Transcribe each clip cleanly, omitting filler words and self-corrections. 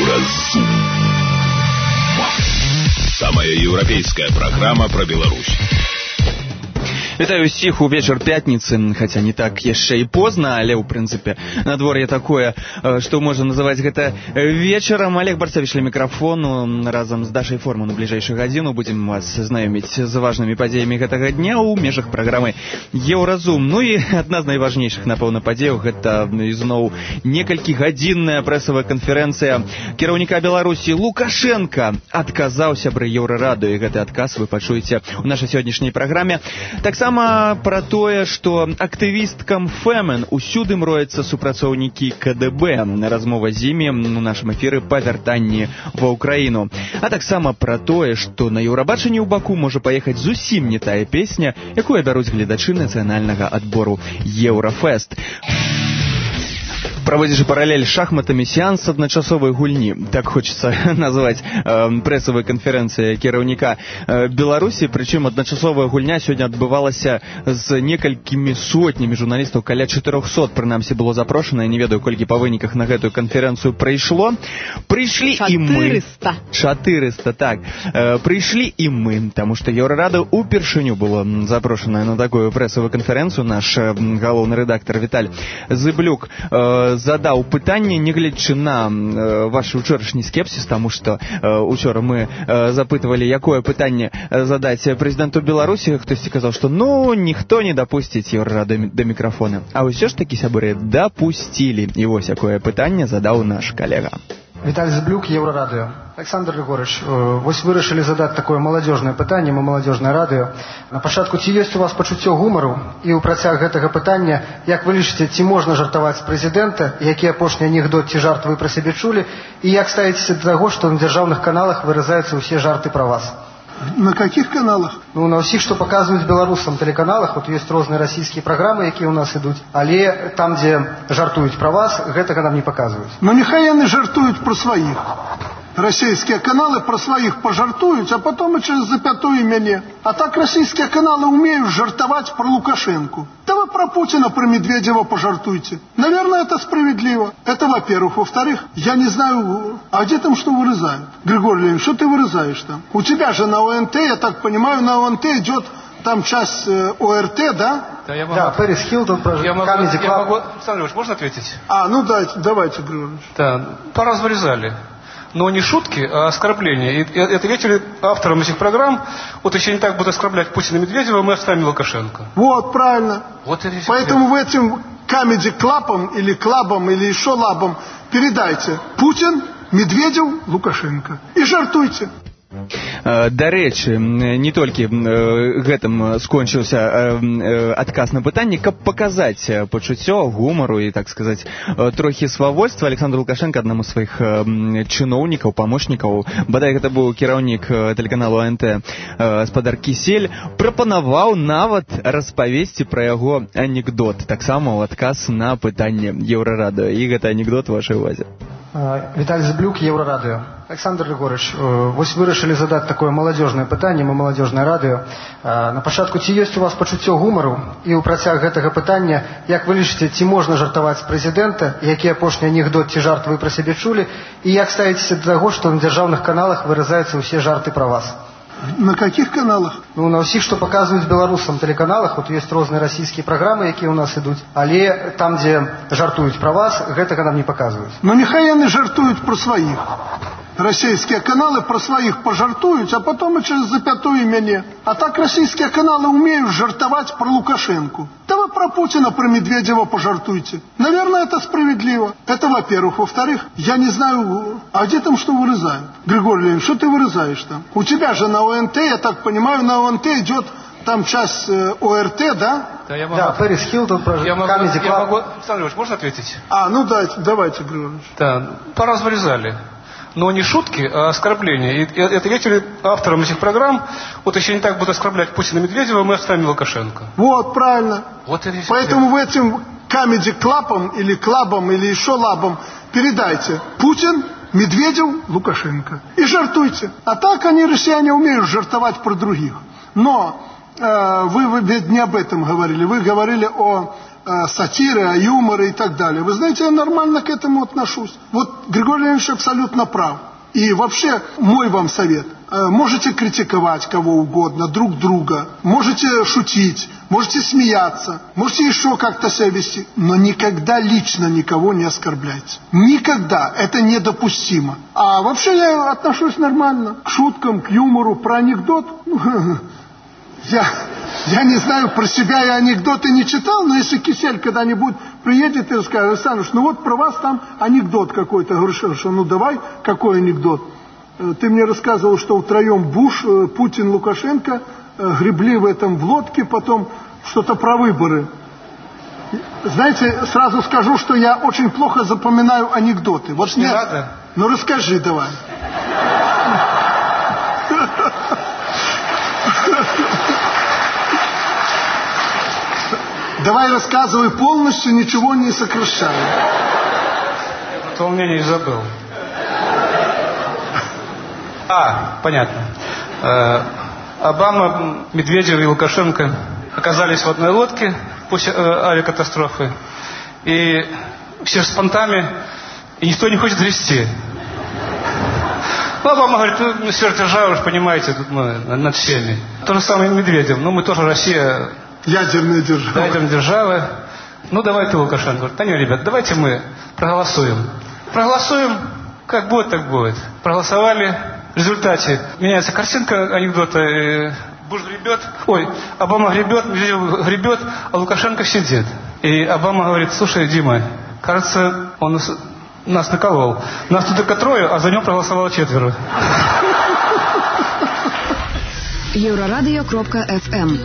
Еўразум. Самая еўрапейская программа про Беларусь. Вітаю ўсіх у вечар пятніцы, хаця не так яшчэ і позна, але ў прынцыпе надвор'е такое, што можна называць гэта вечарам. Олег Барцевіч ля мікрафону, разам з Дашай Форман у бліжэйшую гадзіну будзем вас знаёміць з важнымі падзеямі гэтага дня ў межах праграмы Еўразум. Ну і адна з найважнейшых, напэўна, падзеяў гэта ізноў некалькігадзінная прэсавая канферэнцыя кіраўніка Беларусі Лукашенка адказаў сябры Еўрараду, і гэты адказ вы пачуеце ў нашай сённяшняй праграме. Таксама пра тое, што актывісткам Фэмен усюды мрояцца супрацоўнікі КДБ. Размова з імі у нашым эфіры па вяртанні ва ўкраіну. А таксама пра тое, што на Еўрабачанні ў Баку можа паехаць зусім не тая песня, якую бяруць гледачы нацыянальнага адбору Еўрафэст. Праводзячы паралель з шахматамі, сеанс адначасовай гульні, так хочацца назваць прэсавай канферэнцыі кіраўніка Беларусі, прычым адначасовая гульня сёння адбывалася з некалькімі сотнямі журналістаў, каля 400 прынамсі было запрошана, я не ведаю, колькі па выніках на гэтую канферэнцыю прыйшло. Прыйшлі і мы. 400, так. Прыйшлі і мы, таму што Еўрарада ўпершыню было запрошана на такую прэсавую канферэнцыю. Наш галоўны рэдактар Віталь Зыблюк задаў пытанне, нягледзячы на ваш учорашні скепсіс, таму што учора мы запытвалі, якое пытанне задаць прэзідэнту Беларусі. Хтосьці казаў, што ніхто не дапусціць Еўрараду да мікрафона. А ўсё ж такі, сябры, дапусцілі. І вось якое пытанне задаў наш калега. Віталь Зыблюк, Еўрарадыё. Александр Григорьевич, вось вырашылі задаць такое маладзёжнае пытанне, мы маладзёжнае радыё. На пачатку, ці ёсць у вас пачуццё гумару? І ў працяг гэтага пытання, як вы лічыце, ці можна жартаваць з прэзідэнта, які апошні анекдот ці жарт вы пра сябе чулі, і як ставіцеся да таго, што на дзяржаўных каналах выразаюцца ўсе жарты пра вас? На каких каналах? На ўсіх, што паказваюць беларусам тэлеканалах. Вот ёсць розныя расійскія праграмы, якія ў нас ідуць, але там, дзе жартуюць пра вас, гэтага нам не паказваюць. Няхай яны жартуюць пра сваіх. Расійскія каналы пра сваіх пажартуюць, а потом і через запятую мяне. А так расійскія каналы умеют жартовать про Лукашенко. Да вы про Путина, про Медведева пожартуйте. Наверное, это справедливо. Это во-первых. Во-вторых, я не знаю, а где там что вырезают? Григорий Леонидович, что ты вырезаешь там? У тебя же на ОНТ, я так понимаю, на ОНТ идет там часть ОРТ, да? Да, Пэрис Хилтон, Камеди Клаб. Александр Ильич, можно ответить? Давайте, Григорий Ильич. Да, по-раз вырезали. Но не шутки, а оскорбления. И ответили авторам этих программ, вот еще не так будут оскорблять Путина и Медведева, мы оставим Лукашенко. Вот, правильно. Вот поэтому в этим Камеди Клабом или Клабом или еще Лабом передайте: Путин, Медведев, Лукашенко. И жартуйте. Дарэчы, не толькі гэтым скончыўся адказ на пытанне, каб паказаць пачуццё гумару і, так сказаць, трохі свавольства, Александр Лукашенко аднаму з сваіх чыноўнікаў, памочнікаў, бадай гэта быў кіраўнік тэлеканалу АНТ спадар Кісель, прапанаваў нават распавесці пра яго анекдот, таксама ў адказ на пытанне Еўрарадыё. І гэта анекдот вашай увазе. Віталь Зыблюк, Еўрарадыё. Александр Григорьевич, вось вырашылі задаць такое маладзёжнае пытанне, мы маладзёжнае радыё. На пачатку, ці ёсць у вас пачуццё гумару? І ў працяг гэтага пытання, як вы лічыце, ці можна жартаваць з прэзідэнта, які апошні анекдот ці жарт вы пра сябе чулі, і як ставіцеся да таго, што на дзяржаўных каналах выразаюцца ўсе жарты пра вас? На каких каналах? На ўсіх, што паказваюць беларусам тэлеканалах. Вот ёсць розныя расійскія праграмы, якія ў нас ідуць, але там, дзе жартуюць пра вас, гэтага нам не паказваюць. Няхай яны жартуюць пра сваіх. Российские каналы про своих пожартуют, а потом и через запятую мяне. А так российские каналы умеют жартовать про Лукашенко. Да вы про Путина, про Медведева пожартуйте. Наверное, это справедливо. Это во-первых. Во-вторых, я не знаю, а где там что вырезают? Григорий Леонидович, что ты вырезаешь там? У тебя же на ОНТ, я так понимаю, на ОНТ идет там часть ОРТ, да? Да, Пэрис Хилтон, Камеди Клаб. Александр Ильич, можно ответить? Давайте, Григорий Ильич. Да, по-раз вырезали. Но не шутки, а оскорбления. И ответили авторам этих программ, вот еще не так будут оскорблять Путина и Медведева, мы оставим Лукашенко. Вот, правильно. Вот поэтому в этим Камеди Клабом или Клабом или еще Лабом передайте: Путин, Медведев, Лукашенко. И жартуйте. А так они, россияне, умеют жартовать про других. Но вы ведь не об этом говорили. Вы говорили о сатире, о юморе и так далее. Вы знаете, я нормально к этому отношусь. Вот Григорий Леонидович абсолютно прав. И вообще, мой вам совет. Можете критиковать кого угодно, друг друга. Можете шутить, можете смеяться, можете еще как-то себя вести. Но никогда лично никого не оскорбляйте. Никогда. Это недопустимо. А вообще я отношусь нормально. К шуткам, к юмору, про анекдот. Я не знаю, про себя я анекдоты не читал, но если Кисель когда-нибудь приедет и расскажет: Александр, ну вот про вас там анекдот какой-то. Я говорю, что ну давай, какой анекдот? Ты мне рассказывал, что втроем Буш, Путин, Лукашенко гребли в лодке, потом что-то про выборы. Знаете, сразу скажу, что я очень плохо запоминаю анекдоты. Вот не надо. Ну расскажи давай. Давай рассказывай полностью, ничего не сокращай. То мнение не забыл. Понятно. Обама, Медведев и Лукашенко оказались в одной лодке после авиакатастрофы. И все с понтами, и никто не хочет грести. Ну, Обама говорит, ну, сверхдержава, вы же понимаете, тут мы над всеми. То же самое Медведев. Ну, мы тоже Россия... Ядерная держава. Ядерная держава. Ну, давай ты, Лукашенко. Говорит, да не, ребят, давайте мы проголосуем. Проголосуем, как будет, так будет. Проголосовали. В результате меняется картинка анекдота. Буш гребет, Обама гребет, Медведев гребет, а Лукашенко сидит. И Обама говорит, слушай, Дима, кажется, он нас наколол. Нас тут только трое, а за него проголосовало 4. Еврорадио.FM.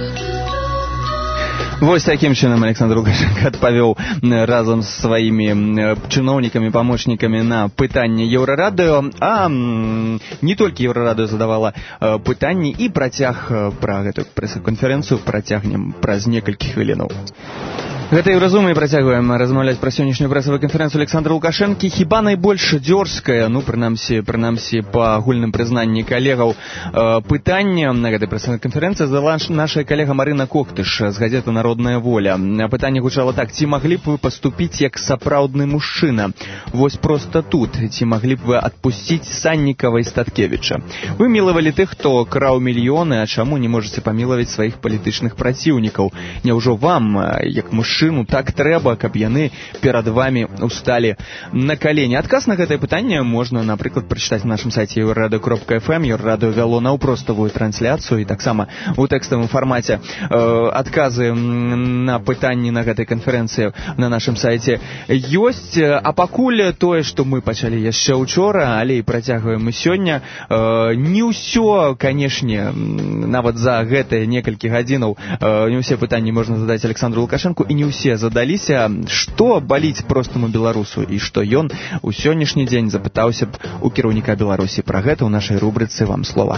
Вось таким чынам Александр Лукашенко адпавёў разам з сваімі чыноўнікамі, памочнікамі на пытанне Еўрарадыё, а не толькі Еўрарадыё задавала пытанні, і працяг пра гэту прэс-канферэнцыю працягнем праз некалькі хвілінаў. Гэта Еўразум, і працягваем размаўляць пра сённяшнюю прэсавую канферэнцыю Александра Лукашэнкі. Хіба найбольш дзёрзкае, ну, прынамсі па агульным прызнанні калегаў, пытанне на гэтай прэсавой канферэнцыі задала наша калега Марына Коктыш з газеты «Народная воля». Пытанне гучала так: ці маглі б вы паступіць як сапраўдны мужчына? Вось проста тут. Ці маглі б вы адпусціць Саннікава і Статкевіча? Вы мілавалі тых, хто краў мільёны, а чаму не можаце памілаваць сваіх палітычных праціўнікаў? Няўжо вам, як мужчына, так трэба, каб яны перад вами усталі на калені? Адказ на гэтае пытанне можна, напрыклад, прачытаць на нашым сайце еврорадио.fm. Еврорадио вяло наўпроставую трансляцыю, і таксама у тэкставым фармаце адказы на пытанні на гэтай канферэнцыі на нашым сайце ёсць. А пакуль тое, што мы пачалі яшчэ учора, але і працягваем і сёння, не ўсё, канешне, нават за гэтыя некалькі гадзінаў не ўсе пытанні можна задаць Александру Лукашенку, і не ўсе задаліся. Што баліць простаму беларусу, і што ён у сённяшні дзень запытаўся б у кіраўніка Беларусі? Пра гэта ў нашай рубрыцы «Вам слова».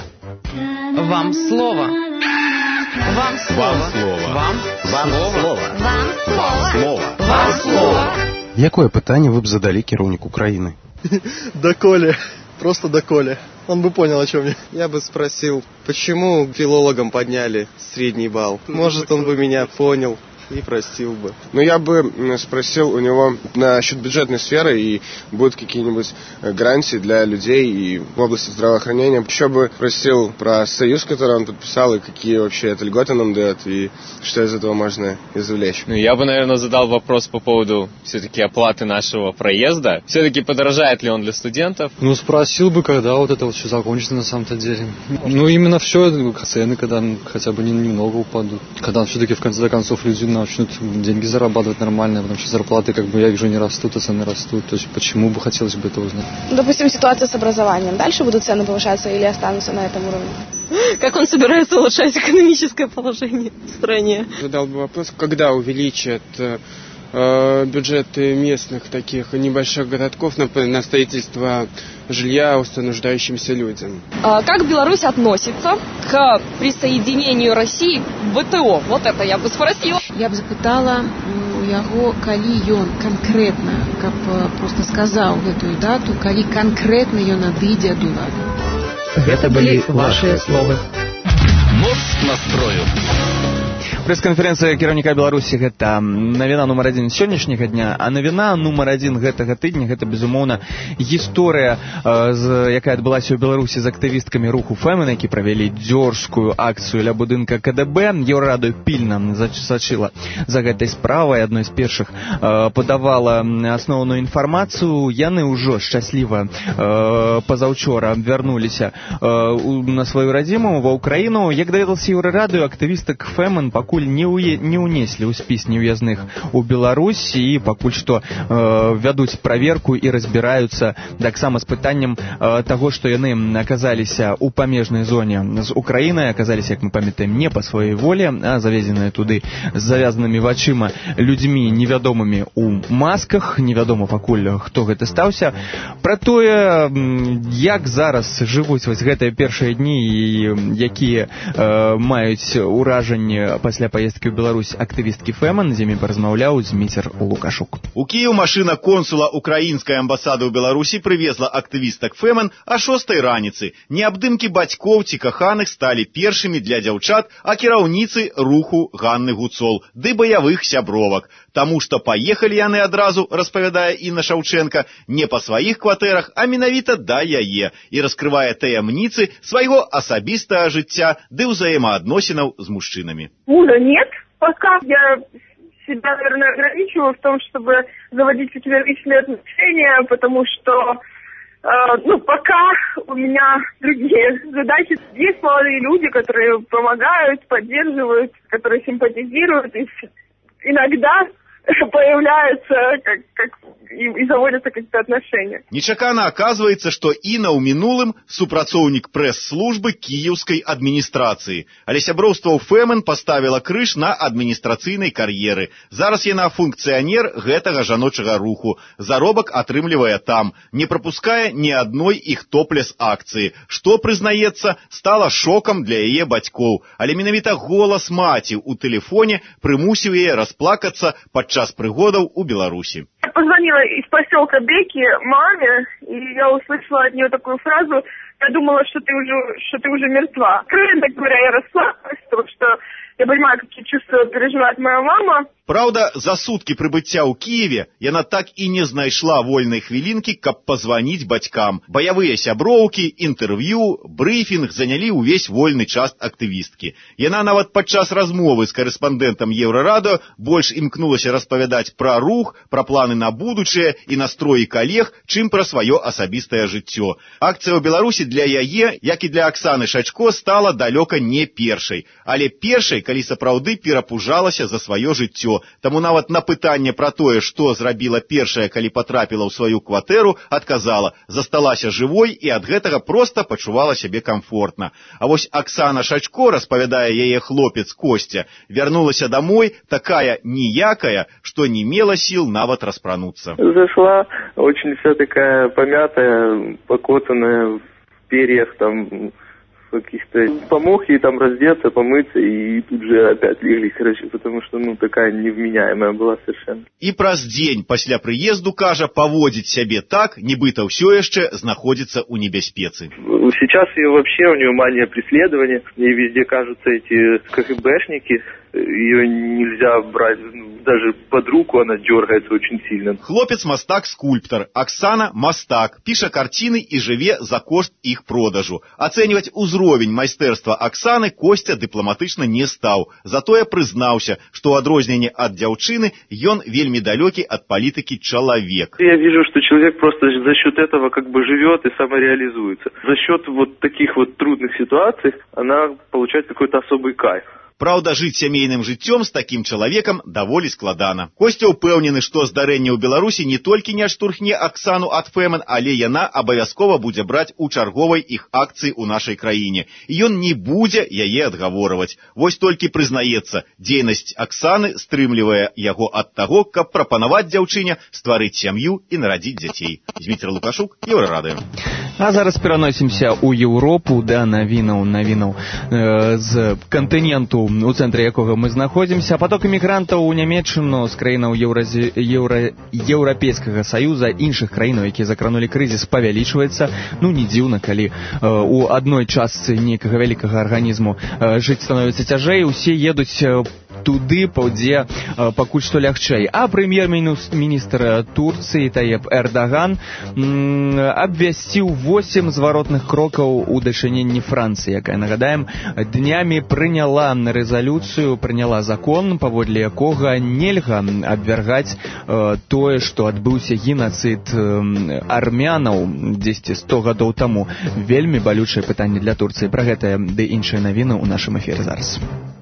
Вам слово. Вам слово. Вам слово. Вам слово. Вам слово. Якое пытанне вы б задалі кіраўніку краіны? Доколе. Просто доколе. Он бы понял, о чем я. Я бы спросил, почему филологам подняли средний балл? Может, он бы меня понял и простил бы. Ну, я бы спросил у него насчет бюджетной сферы, и будут какие-нибудь гарантии для людей и в области здравоохранения. Еще бы спросил про союз, который он подписал, и какие вообще это льготы нам дает, и что из этого можно извлечь. Ну, я бы, наверное, задал вопрос по поводу все-таки оплаты нашего проезда. Все-таки подорожает ли он для студентов? Ну, спросил бы, когда вот это вот все закончится на самом-то деле. Ну, именно все, цены, когда хотя бы немного упадут. Когда все-таки в конце концов люди начнут деньги зарабатывать нормально, потому что зарплаты, как бы, я вижу, не растут, а цены растут. То есть, почему бы хотелось бы это узнать? Допустим, ситуация с образованием. Дальше будут цены повышаться или останутся на этом уровне? Как он собирается улучшать экономическое положение в стране? Задал бы вопрос, когда увеличат бюджеты местных таких небольших городков на строительство жилья нуждающимся людям. Как Беларусь относится к присоединению России к ВТО? Вот это я бы спросила. Я бы запытала у яго, калі ён конкретно, как просто сказал эту дату, калі конкретно ён адыдзе ад улады. Это были ваши слова. Мост настрою. Прэс-канферэнцыя кіраўніка Беларусі гэта навіна нумар 1 сённяшняга дня, а навіна нумар 1 гэтага тыдня гэта, безумоўна, гісторыя, якая адбылася ў Беларусі з актывісткамі руху Фэмен, які правялі дзёржскую акцыю ля будынка КДБ. Еўрарадыё пільна сачыла за гэтай справай, адной з першых падавала асноўную інфармацыю. Яны ўжо шчасліва пазаўчора вярнуліся на сваю радзіму ва ўкраіну. Як даведалася Еўрарадыё, актывістак Фэмен пакуль не ўнеслі ў спіс неўязных у Беларусь і пакуль што вядуць праверку і разбіраюцца таксама з пытаннем таго, што яны аказаліся ў памежнай зоне з Украінай, аказаліся, як мы памятаем, не па сваёй волі, а завезеныя туды з завязанымі вачыма людзьмі невядомымі ў масках. Невядома пакуль, хто гэта стаўся. Пра тое, як зараз жывуць вось гэтыя першыя дні і якія маюць уражанні пасля паездкі ў Беларусь актывісткі Фэмен, з імі паразмаўляў Зміцер Лукашук. У Кіеў машына консула украінскай амбасады ў Беларусі прывезла актывістак Фэмен а 6 раніцы. Неабдымкі бацькоў ці каханых сталі першымі для дзяўчат, а кіраўніцы руху Ганны Гуцол, ды баявых сябровак. Таму што паехалі яны адразу, распавядае Інна Шаўчэнка, не па сваіх кватэрах, а менавіта да яе, і раскрывае таямніцы свайго асабістага жыцця ды ўзаемаадносінаў з мужчынамі. Мужа нет. Пока я себя, наверное, ограничиваю в том, чтобы заводить какие-то личные отношения, потому что, пока у меня другие задачи. Есть молодые люди, которые помогают, поддерживают, которые симпатизируют, и иногда появляются и заводятся какие-то отношения. Нечакана оказывается, что Інна ў мінулым супрацоўнік прэс-службы кіеўскай адміністрацыі. Але сяброўства ў Фэмен поставила крыж на адміністрацыйнай кар'еры. Зараз яна функцыянер гэтага жаночага руху. Заробак атрымлівае там, не пропускае ні адной іх топлес-акцыі. Што, прызнаецца, стала шокам для яе бацькоў. Але менавіта голас маці ў тэлефоне прымусіў яе расплакацца падчас прыгодаў у Беларусі. Я позвонила из поселка Беки маме, и я услышала от нее такую фразу: я думала, что ты уже мертва. Откровенно говоря, я расплакалась, потому что я понимаю, какие чувства переживает моя мама. Праўда, за суткі прыбыцця ў Кіеве яна так і не знайшла вольнай хвілінкі, каб пазваніць бацькам. Баявыя сяброўкі, інтэрв'ю, брыфінг занялі ўвесь вольны час актывісткі. Яна нават падчас размовы з карэспандэнтам Еўрарадыё больш імкнулася распавядаць пра рух, пра планы на будучае і настроі калег, чым пра сваё асабістае жыццё. Акцыя ў Беларусі для яе, як і для Аксаны Шачко, стала далёка не першай, але першай, калі сапраўды перапужалася за сваё жыццё. Таму нават на пытанне пра тое, што зрабіла першая, калі патрапіла ў сваю кватэру, адказала: засталася жывой і ад гэтага проста пачувала сябе камфортна. А вось Аксана Шачко, распавядае яе хлопец Костя, вярнулася домой такая ніякая, што не мела сіл нават распрануцца. Зашла очень вся такая помятая, покотанная в перьях, там каких-то, помог ей там раздеться, помыться, и тут же опять легли, потому что, такая невменяемая была совершенно. І праз дзень пасля прыезду, кажа, паводзіць сябе так, нібыта ўсё яшчэ знаходзіцца ў небяспецы. Сейчас ее вообще, у нее мания преследования, ей везде кажутся эти КГБшники, ее нельзя брать, даже под руку она дергается очень сильно. Хлопец мастак-скульптор, Аксана мастак, піша карціны і жыве за кошт іх продажу. Ацэньваць узровень майстэрства Аксаны Костя дыпламатычна не стаў. Затое прызнаўся, што ў адрозненне ад дзяўчыны ён вельмі далёкі ад палітыкі чалавек. Я вижу, что человек просто за счет этого живет и самореализуется. За счет таких трудных ситуаций она получает какой-то особый кайф. Праўда, жыць сямейным жыццём з такім чалавекам даволі складана. Костя ўпэўнены, што здарэнне ў Беларусі не толькі не адштурхне Аксану ад Фэмен, але яна абавязкова будзе браць у чарговай іх акцыі ў нашай краіне. І ён не будзе яе адгаворваць. Вось толькі прызнаецца, дзейнасць Аксаны стрымлівае яго ад таго, каб прапанаваць дзяўчыне стварыць сям'ю і нарадзіць дзяцей. Зміцер Лукашук, Еўрарадыё. А зараз пераносімся ў Еўропу да навінаў з кантыненту, у цэнтры якога мы знаходзімся. Паток эмігрантаў у Нямецчыну з краінаў Еўрапейскага саюза, іншых краінаў, якія закранулі крызіс, павялічваецца. Не дзіўна, калі у адной частцы нейкага вялікага арганізму жыць становіцца цяжэй, усе едуць туды, дзе пакуль што лягчэй. А прэм'ер-міністр Турцыі Таеп Эрдаган абвясціў 8 зваротных крокаў у дачыненні Францыі, якая, нагадаем, днямі прыняла рэзалюцыю, прыняла закон, паводле якога нельга абвяргаць тое, што адбыўся генацыд армянаў 10-100 гадоў таму. Вельмі балючае пытанне для Турцыі. Пра гэтае ды іншыя навіны ў нашым эфіры зараз.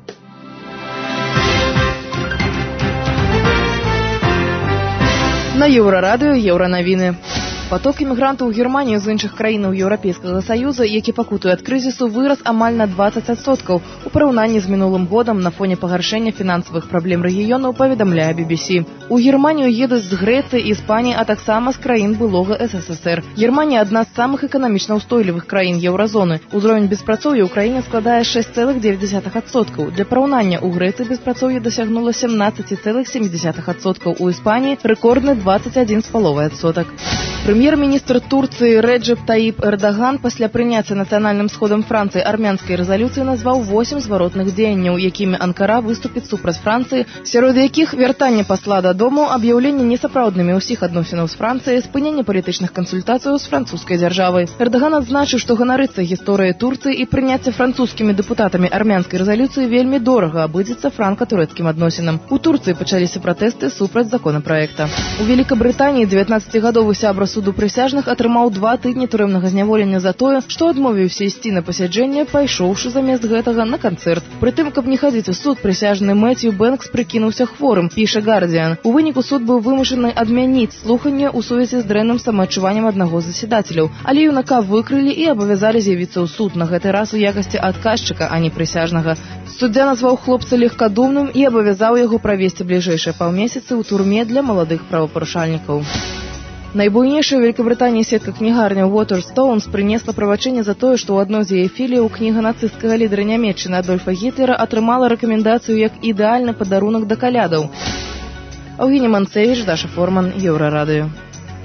На Еўрарадыё еўранавіны. Поток іммігрантаў у Германію з іншых краінаў Еўрапейскага Саюза, які пакутуе ад крызісу, вырас амаль на 20% у параўнанні з мінулым годам на фоне пагаршэння фінансавых праблем рэгіёнаў, паведамляе BBC. У Германію едуць з Грэцыі, Іспаніі, а таксама з краін былога СССР. Германія адна з самых эканамічна ўстойлівых краін еўразоны. Узровень беспрацоўя ў краіне складае 6,9%. Для параўнання, у Грэцыі беспрацоўе дасягнула 17,7%, у Іспаніі рэкордны 21,5%. Прэм'ер-міністр Турцыі Рэджэп Таіп Эрдаган пасля прыняцця нацыянальным сходам Францыі армянскай рэзалюцыі назваў 8 зваротных дзеянняў, якімі Анкара выступіць супраць Францыі, сярод якіх вяртанне пасла дадому, аб'яўленне несапраўднымі ўсіх адносінаў з Францыяй, спыненне палітычных кансультацыяў з французскай дзяржавай. Эрдаган адзначыў, што ганарыцца гісторыяй Турцыі і прыняцце французскімі дэпутатамі армянскай рэзалюцыі вельмі дорага абыдзецца франка-турэцкім адносінам. У Турцыі пачаліся пратэсты супраць законапраекта. У Великабрытаніі 19-гадовы сябра суду прысяжных атрымаў 2 тыдні турэмнага зняволення за тое, што адмовіўся ісці на пасяджэнне, пайшоўшы замест гэтага на канцэрт. Прытым, каб не хадзіць у суд, прысяжны Мэцью Бэнкс прыкінуўся хворым, піша Guardian. У выніку суд быў вымушаны адмяніць слуханне ў сувязі з дрэнным самаадчуваннем аднаго з засядацеляў, але юнака выкрылі і абавязалі з'явіцца ў суд, на гэты раз у якасці адказчыка, а не прысяжнага. Суддзя назваў хлопца легкадумным і абавязаў яго правесці бліжэйшыя паўмесяцы ў турме для маладых правапарушальнікаў. Найбуйнейшая ў Великабрытаніі сетка кнігарняў Waterstones прынесла правачэнне за тое, што ў адной з яе філіяў кніга нацысцкага лідара Нямецчыны Адольфа Гітлера атрымала рэкамендацыю як ідэальны падарунак да калядаў. Аўгінія Манцевіч, Даша Форман, Еўрарадыё.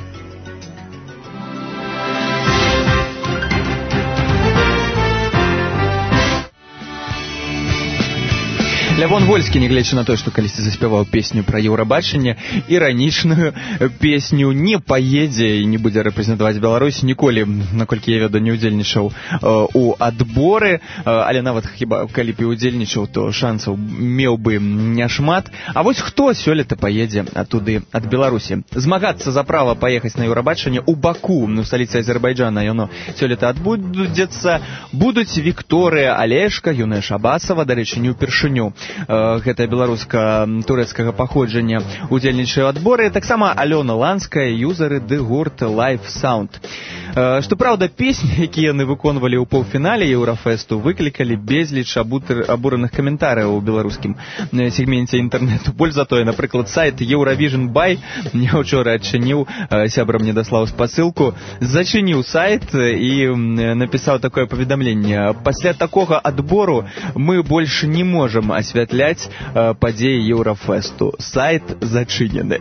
Лявон Вольскі, нягледзячы на тое, што калісьці заспяваў песню пра Еўрабачанне, іранічную песню, не паедзе і не будзе рэпрэзентаваць Беларусь ніколі, наколькі я ведаю, не ўдзельнічаў у адборы, але нават хіба калі б і ўдзельнічаў, то шансаў меў бы няшмат. А вось хто сёлета паедзе туды ад Беларусі? Змагацца за права паехаць на Еўрабачанне ў Баку, у сталіцы Азербайджана, яно сёлета адбудзецца. Будуць Вікторыя Алешка, Юная Шабасова, дарэчы, не ўпершыню. Гэта беларуска-турэцкага паходжання удзельнічае ў адборы, таксама Алёна Ланская, юзары ды гурт Live Sound. Што праўда, песні, якія яны выконвалі ў паўфінале Еўрафэсту, выклікалі безліч абураных каментарыяў у беларускім сегменце інтэрнэту. Больш за тое, напрыклад, сайт Eurovision Buy мне ўчора адчыніў, сябра мне даслаў спасылку, зачыніў сайт і напісаў такое паведамленне: пасля такога адбору мы больш не можам асвятляць падзеі Еўрафэсту. Сайт зачынены.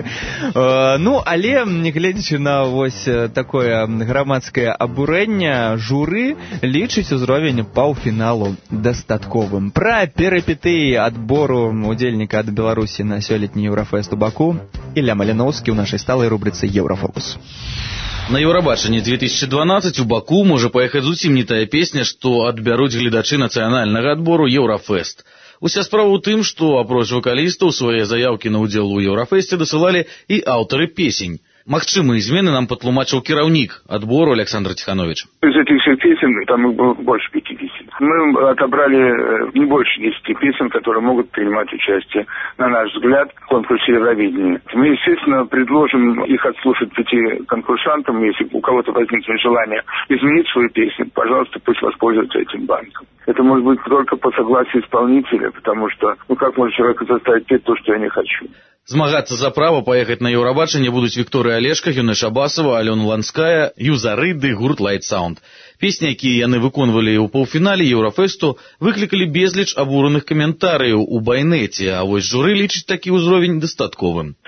Ну, але, гледзячы на вось такое грамадскае абурэнне, журы лічыць узровень паўфіналу дастатковым. Пра перыпетыі адбору удзельніка ад Беларусі на сёлетні Еўрафэст у Баку Ілля Маліноўскі ў нашай сталай рубрыцы «Еўрафокус». На Еўрабачанне 2012 у Баку можа паехаць зусім не тая песня, што адбяруць гледачы нацыянальнага адбору «Еўрафэст». Уся справа ў тым, што апроч вакалістаў свае заяўкі на ўдзел у Еўрафэсце дасылалі і аўтары песень. Магчымыя змены нам патлумачыў кіраўнік адбору Александр Тиханович. Из этих всех песен, там их было больше 50. Мы отобрали не больше 10 песен, которые могут принимать участие, на наш взгляд, в конкурсе Евровидения. Мы, естественно, предложим их отслушать 5 конкурсантам. Если у кого-то возникнет желание изменить свою песню, пожалуйста, пусть воспользуются этим банком. Это может быть только по согласию исполнителя, потому что, как можно человека заставить петь то, что я не хочу. Змагацца за права паехаць на Еўрабачанне будуць Вікторыя Алешка, Юная Шабасова, Алёна Ланская, юзары ды гурт Light Sound. Песні, якія яны выконвалі ў паўфінале Еўрафэсту, выклікалі безліч абураных каментарыяў у байнеце, а вось журы лічыць такі ўзровень дастатковым.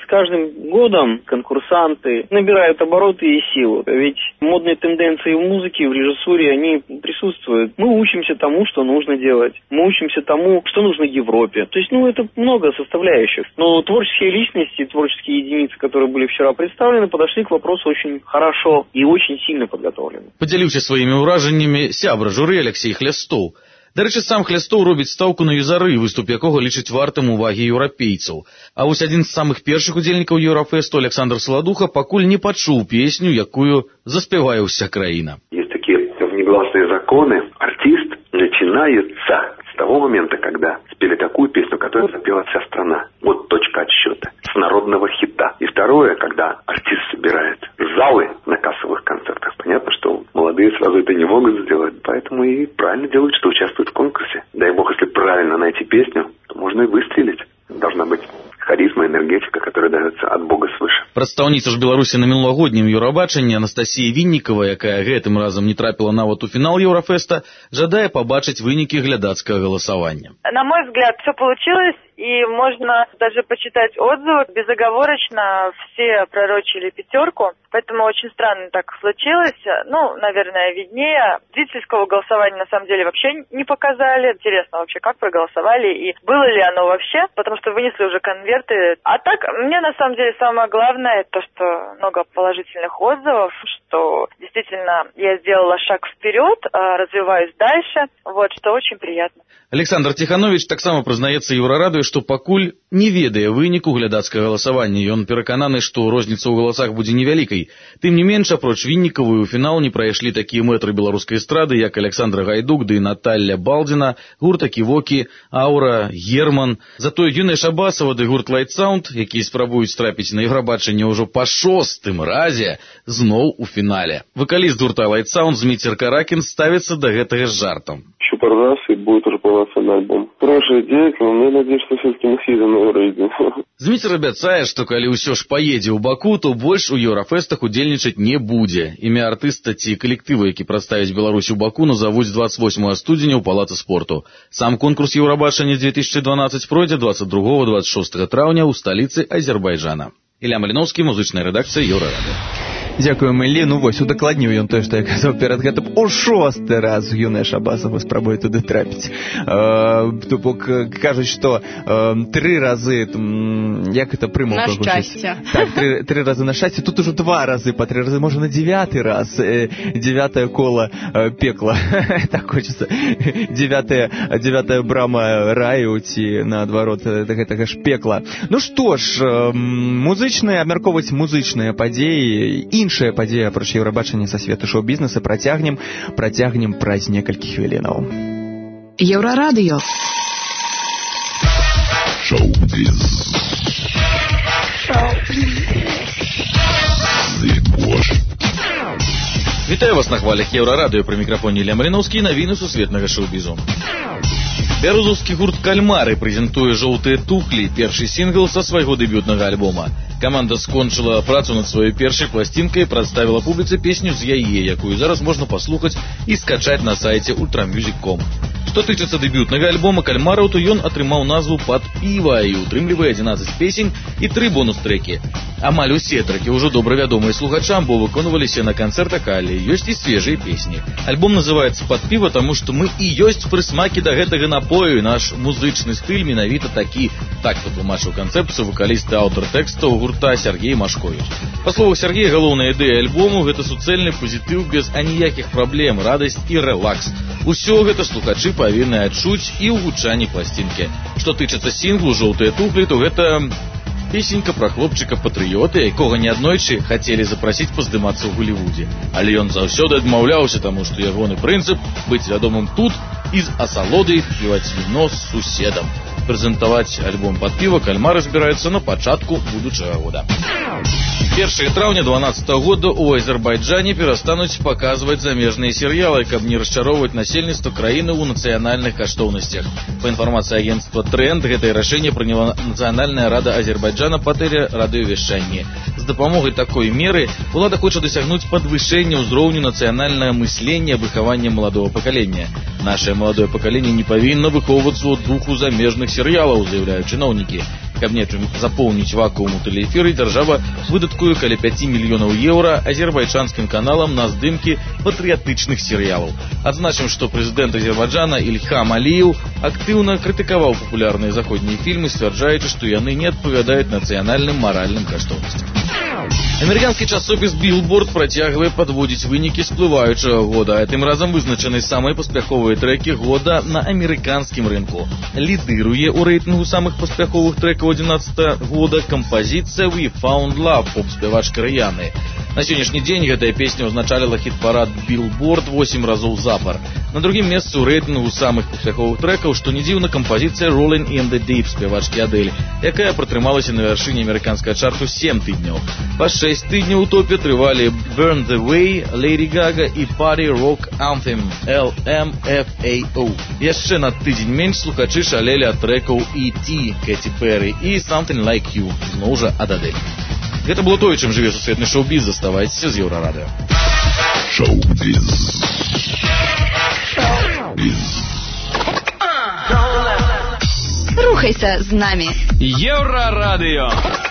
с каждым годом конкурсанты набирают обороты и силу. Ведь модные тенденции в музыке, в режиссуре, они присутствуют. Мы учимся тому, что нужно делать. Мы учимся тому, что нужно Европе. То есть, это много составляющих. Но творческие личности, творческие единицы, которые были вчера представлены, подошли к вопросу очень хорошо и очень сильно подготовлены. Подзяліўся сваімі ўражаннямі сябра журы Алексей Хлястоў. Дарэчы, сам Хлястоў робіць стаўку на юзары, выступ якога лічыць вартым увагі еўрапейцаў. А вось адзін з самых першых удзельнікаў Еўрафесту, Александр Саладуха, пакуль не пачуў песню, якую заспявае ўся краіна. Есть такие внегласные законы. Артист начинается с того момента, когда спели такую песню, которую запела вся страна. Вот точка отсчета. С народного хита. И второе, когда артист собирает залы на кассовых концертах. Понятно, что молодые сразу это не могут сделать. Поэтому и правильно делают, что участвуют в конкурсе. Дай бог, если правильно найти песню, то можно и выстрелить. Должна быть харизма, энергетика, которая дается от Бога свыше. Прадстаўніца ж Беларусі на мінулагоднім Еўрабачанні Анастасія Віннікава, якая гэтым разам не трапіла нават у фінал Еўрафеста, жадае пабачыць вынікі глядацкага галасавання. На мой взгляд, все получилось, и можно даже почитать отзывы. Безоговорочно все пророчили 5, поэтому очень странно так случилось. Наверное, виднее. Зрительского голосования на самом деле вообще не показали. Интересно вообще, как проголосовали и было ли оно вообще, потому что вынесли уже конверты. А так, мне на самом деле самое главное, то, что много положительных отзывов, что действительно я сделала шаг вперед, развиваюсь дальше, что очень приятно. Александр Тиханович таксама прызнаецца Еўрарадыё, што пакуль не ведае выніку глядацкага галасавання. Ён перакананы, што розніца ў галасах будзе невялікай. Тым не менш, апроч Віннікавай у фінал не прайшлі такія мэтры беларускай эстрады, як Александр Гайдук ды Наталля Балдзіна, гурт Аківокі, Аура, Герман. Затое Юнэ Шабасова ды гурт Light Sound, якія спрабуюць трапіць на Еўрабачанне ўжо па 6-м разе, зноў у фінале. Вакаліст гурта Light Sound Зміцер Каракін ставіцца да гэтага з жартам. Еще пару раз и будет уже полноценный альбом. Хорошая идея, но я надеюсь, что все-таки мы съездим на Евровидение. Зміцер абяцае, што калі ўсё ж паедзе ў Баку, то больш у Еўрафестах удзельнічаць не будзе. Імя артыста ці калектыва, які прадставіць Беларусь у Баку, назавуць 28 студзеня ў Палацы спорту. Сам конкурс Еўрабачання 2012 пройдзе 22-26 траўня ў сталіцы Азербайджана. Ілля Маліноўскі, музычная рэдакцыя Еўрарадыё. Дзякуем, Іллі. Удакладніў ён тое, што я казаў перад гэтым. У 6-й раз Юнэ Шабасова спрабуе туды трапіць. То бок кажуць, што 3 разы, як гэта прымаўка? На шчасце. Так, 3 разы на шчасце. Тут ужо 2 разы, па 3 разы, можа на 9-й раз. 9-е кола пекла. Так хочется. 9-я брама раю, ці наадварот гэтага ж пекла. Ну што ж, абмяркоўваць музычныя падзеі, іншая падзея апроч Еўрабачання са свету шоу-бізнеса працягнем праз некалькі хвілінаў. Еўрарадыё. Шоу-біз. Вітаю вас на хвалях Еўрарадыё, пры мікрафоне Ілля Маліноўскі, навіны сусветнага шоу-бізу. Бярозаўскі гурт «Кальмары» прэзентуе «Жоўтыя тухлі», першы сінгл са свайго дэбютнага альбома. Каманда скончыла працу над сваёй першай пласцінкай і прадставіла публіцы песню з яе, якую зараз можна паслухаць і скачаць на сайце ultramusic.com. Што тычыцца дэбютнага альбома «Кальмараў», то ён атрымаў назву «Пад піва» і утрымлівае 11 песень і 3 бонус-трэкі. Амаль усе трэкі ўжо добра вядомыя слухачам, бо выконваліся на канцэртах, але ёсць і свежыя песні. Альбом называецца «Пад піва», таму што мы і ёсць прысмакі да гэтага напою, і наш музычны стыль менавіта такі. Так патлумачыў канцэпцыю вакаліст і аўтар тэкстаў гурта Сергей Машкович. Па словах Сергея, галоўная ідэя альбому – гэта суцэльны пазітыў без аніякіх праблем, радасць і рэлакс. Усё гэта слухачы павінны адчуць і ў гучанні пласцінкі. Што тычыцца сінглу «Жоўтыя тухлі», то гэта песенька пра хлопчыка-патрыёта, якога неаднойчы хацелі запрасіць паздымацца ў Голлівудзе. Але ён заўсёды адмаўляўся, таму што ягоны прынцып – быць вядомым тут і з асалодай піваць віно з суседам. Прэзентаваць альбом «Пад піва» «Кальмары» збіраюцца на пачатку будучага года. 1 траўня 2012 года ў Азербайджане перастануць паказваць замежныя серыялы, каб не расчароўваць насельніцтва краіны ў нацыянальных каштоўнасцях. Па інфармацыі агенцтва «Тренд», гэтае рашэнне прыняла Нацыянальная рада Азербайджана па тэлерадыёвяшчанні. З дапамогай такой меры ўлада хоча дасягнуць падвышэння ўзроўню нацыянальнага мыслення, выхавання маладого пакалення. Нашае маладое пакаленне не павінна выхоўвацца ў духу замежных серыялаў, заяўляюць чыноўнікі. Каб нечым запоўніць вакуум у тэлеэфіры, дзяржава выдаткуе каля 5 мільёнаў еўра азербайджанскім каналам на здымкі патрыятычных серыялаў. Адзначым, што прэзідэнт Азербайджана Ильхам Алиев актыўна крытыкаваў папулярныя заходнія фільмы, сцвярджаючы, што яны не адпавядаюць нацыянальным маральным каштоўнасцям. Амерыканскі часопіс Billboard працягвае падводзіць вынікі сплываючага года, а тым разам вызначаны самыя паспяховыя трэкі года на амерыканскім рынку. Лідыруе ў рэйтынгу самых паспяховых трэкаў 2011 года кампазіцыя We Found Love поп-спявачкі Рыяны. На сённяшні дзень гэтая песня ўзначаліла хіт-парад Billboard 8 разоў запар. На другім месцы ў рэйтынгу самых паспяховых трэкаў, што не дзіўна, кампазіцыя Rolling in the Deep спявачкі Адель, якая пратрымалася на вяршыні амерыканскага чарту 7 тыдняў. Па 6 тыдняў у топе трывалі Burn the Way, Lady Gaga і Party Rock Anthem LMFAO. Яшчэ на тыдзень менш слухачы шалелі ад трэкаў E.T. Кэти Перри і Something Like You, зноў жа ад Адель. Гэта было тое, чым жыве сусветны шоу-біз. Заставайцеся з Еўрарадыё. Шоу-біз. Рухайся з намі. Еўрарадыё.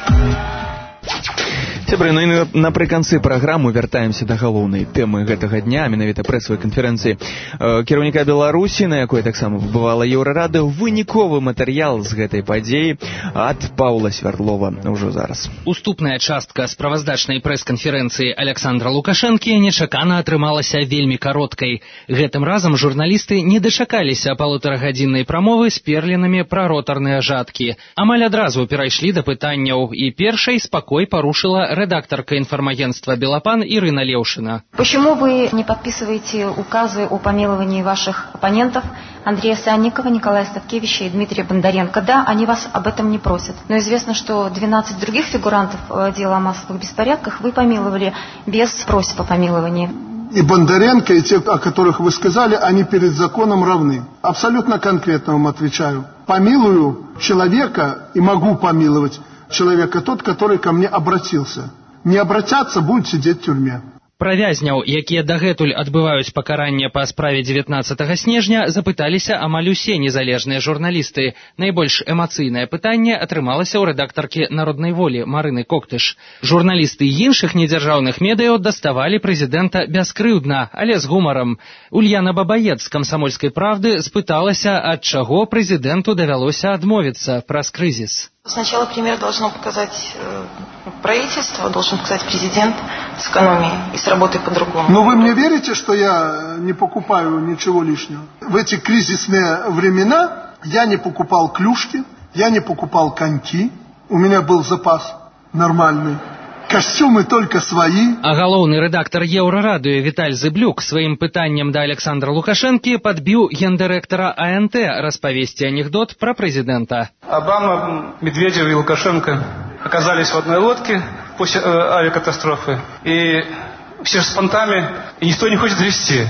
Сябры, ну і напрыканцы праграму вяртаемся да галоўнай тэмы гэтага дня, менавіта прэсавай канферэнцыі кіраўніка Беларусі, на якой таксама бывала Еўрарадыё. Выніковы матэрыял з гэтай падзеі ад Паўла Свярдлова ўжо зараз. Уступная частка справаздачнай прэс-канферэнцыі Александра Лукашэнкі нечакана атрымалася вельмі кароткай. Гэтым разам журналісты не дачакаліся палутарагадзіннай прамовы з перлінамі пра ротарныя жаткі. Амаль адразу перайшлі да пытанняў, і першай спакой парушыла редакторка информагентства «Белопан» Ирина Левшина. Почему вы не подписываете указы о помиловании ваших оппонентов Андрея Санникова, Николая Ставкевича и Дмитрия Бондаренко? Да, они вас об этом не просят. Но известно, что 12 других фигурантов дела о массовых беспорядках вы помиловали без просьб о помиловании. И Бондаренко, и те, о которых вы сказали, они перед законом равны. Абсолютно конкретно вам отвечаю. Помилую человека и могу помиловать человека тот, который ко мне обратился. Не обратятся, будет сидеть в тюрьме. Пра вязняў, якія дагэтуль адбываюць пакаранне па справе 19 снежня, запыталіся амаль усе незалежныя журналісты. Найбольш эмацыйнае пытанне атрымалася ў рэдактаркі «Народнай волі» Марыны Коктыш. Журналісты іншых недзяржаўных медыяў даставалі прэзідэнта бяскрыўдна, але з гумарам. Ульяна Бабаец з «Камсамольскай правды» спыталася, ад чаго прэзідэнту давялося адмовіцца праз крызіс. Сначала пример должно показать правительство, должен показать президент с экономией и с работой по-другому. Но вы мне верите, что я не покупаю ничего лишнего? В эти кризисные времена я не покупал клюшки, я не покупал коньки, у меня был запас нормальный. Костюмы только свои. А галоўны рэдактар Еўрарадыё Віталь Зыблюк сваім пытаннем да Александра Лукашэнкі падбіў гендырэктара АНТ распавесці анекдот пра прэзідэнта. Обама, Медведев и Лукашенко оказались в одной лодке после авиакатастрофы, и все с понтами, и никто не хочет везти.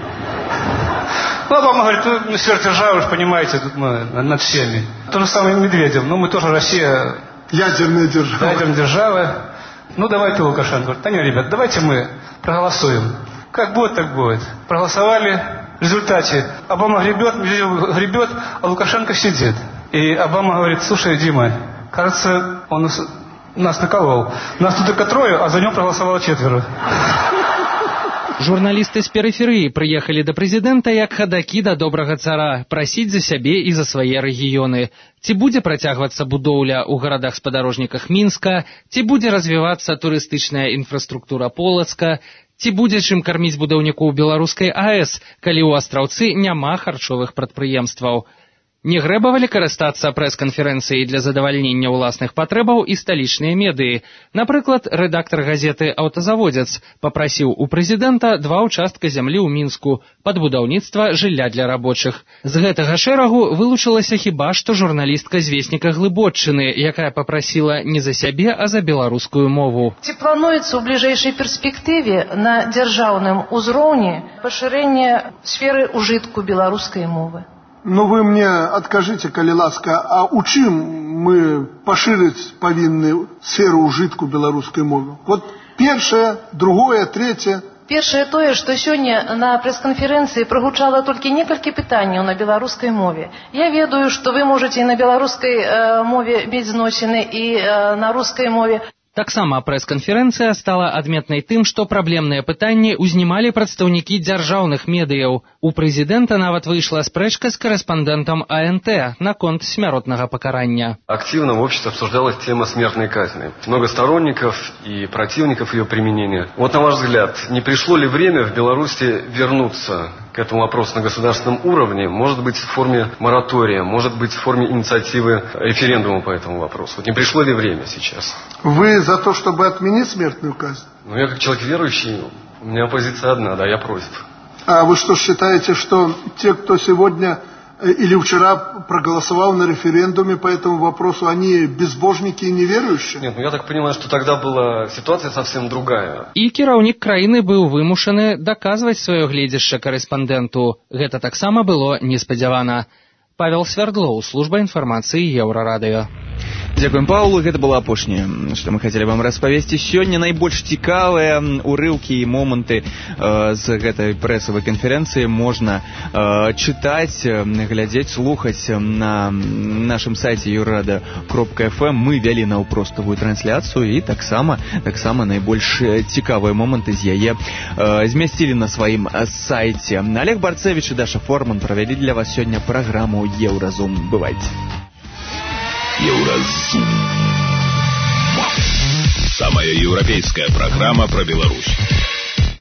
Ну, Обама говорит, ну, сверхдержава, вы же понимаете, тут мы над всеми. То же самое Медведев, ну, мы тоже Россия. Ядерная держава. Ядерная держава. Ну, давайте Лукашенко. Говорит, да нет, ребят, давайте мы проголосуем. Как будет, так будет. Проголосовали. В результате Обама гребет, а Лукашенко сидит. И Обама говорит, слушай, Дима, кажется, он нас наколол. Нас тут только трое, а за него проголосовало 4. Журналісты з перыферыі прыехалі да прэзідэнта як хадакі да добрага цара, прасіць за сябе і за свае рэгіёны. Ці будзе працягвацца будоўля ў гарадах-спадарожніках Мінска, ці будзе развівацца турыстычная інфраструктура Полацка, ці будзе чым карміць будаўнікоў беларускай АЭС, калі ў Астраўцы няма харчовых прадпрыемстваў. Не грэбавалі карыстацца прэс-канферэнцыяй для задавальнення ўласных патрэбаў і сталічныя медыі. Напрыклад, рэдактар газеты «Аўтазаводзец» папрасіў у прэзідэнта 2 участка зямлі ў Мінску пад будаўніцтва жылля для рабочых. З гэтага шэрагу вылучылася хіба што журналістка з «Вестніка Глыбоччыны», якая папрасіла не за сябе, а за беларускую мову. Ці плануецца ў бліжэйшай перспектыве на дзяржаўным узроўні пашырэнне сферы ўжытку беларускай мовы? Ну, вы мне откажите, калі ласка, а у чым мы пашырыць павінны сферу ўжытку беларускай мовы? Вот першае, другое, третье, Першае тое, што сёння на прэс-канферэнцыі прагучала толькі некалькі пытанняў на беларускай мове. Я ведаю, што вы можаце і на беларускай мове мець зносіны, і на рускай мове. Таксама прэс-канферэнцыя стала адметнай тым, што праблемныя пытанні ўзнімалі прадстаўнікі дзяржаўных медыяў. У прэзідэнта нават выйшла спрэчка з корэспандэнтам АНТ наконт смяротнага пакарання. Активно в обществе обсуждалась тема смертной казни. Много сторонников и противников ее применения. Вот на ваш взгляд, не пришло ли время в Беларуси вернуться к этому вопросу на государственном уровне? Может быть, в форме моратория, может быть, в форме инициативы референдума по этому вопросу. Вот не пришло ли время сейчас? Вы за то, чтобы отменить смертную казнь? Ну, я как человек верующий, у меня позиция одна, да, я против. А вы что, считаете, что те, кто сегодня или вчера проголосовал на референдуме по этому вопросу, они безбожники и неверующие? Нет, ну я так понимаю, что тогда была ситуация совсем другая. І кіраўнік краіны быў вымушаны даказваць сваё гледзяшча корэспандэнту. Гэта таксама было неспадзявана. Павел Свердлоў, служба інфармацыі Еўрарадыё. Дзякуем, Паўлу. Гэта было апошняе, што мы хацелі вам распавесці. Сёння найбольш цікавыя урыўкі і моманты з гэтай прэсавай канферэнцыі можна чытаць, глядзець, слухаць на нашым сайце euraradio.fm. Мы вялі наўпроставую трансляцыю і таксама найбольш цікавыя моманты з яе змясцілі на сваім сайце. Олег Барцевіч і Даша Форман правялі для вас сёння праграму Еўразум. Бывайце. Еўразум. Самая европейская программа про Беларусь.